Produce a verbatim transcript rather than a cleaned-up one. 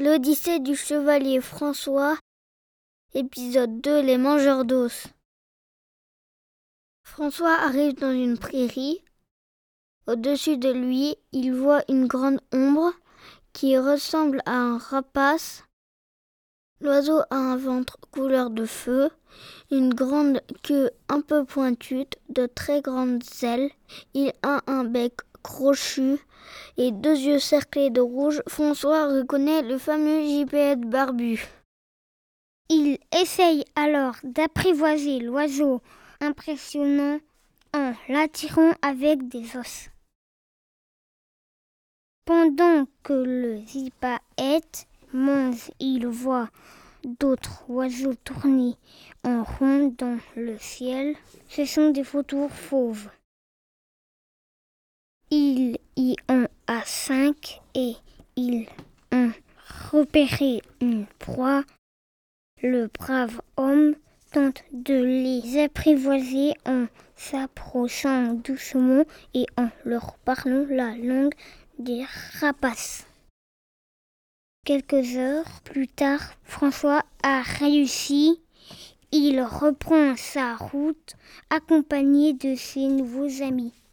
L'Odyssée du chevalier François, épisode deux, les mangeurs d'os. François arrive dans une prairie. Au-dessus de lui, il voit une grande ombre qui ressemble à un rapace. L'oiseau a un ventre couleur de feu, une grande queue un peu pointue, de très grandes ailes. Il a un bec crochu et deux yeux cerclés de rouge. François reconnaît le fameux gypaète barbu. Il essaye alors d'apprivoiser l'oiseau impressionnant en l'attirant avec des os. Pendant que le gypaète mange, il voit d'autres oiseaux tourner en rond dans le ciel. Ce sont des vautours fauves. Il y en a cinq et ils ont repéré une proie. Le brave homme tente de les apprivoiser en s'approchant doucement et en leur parlant la langue des rapaces. Quelques heures plus tard, François a réussi. Il reprend sa route accompagné de ses nouveaux amis.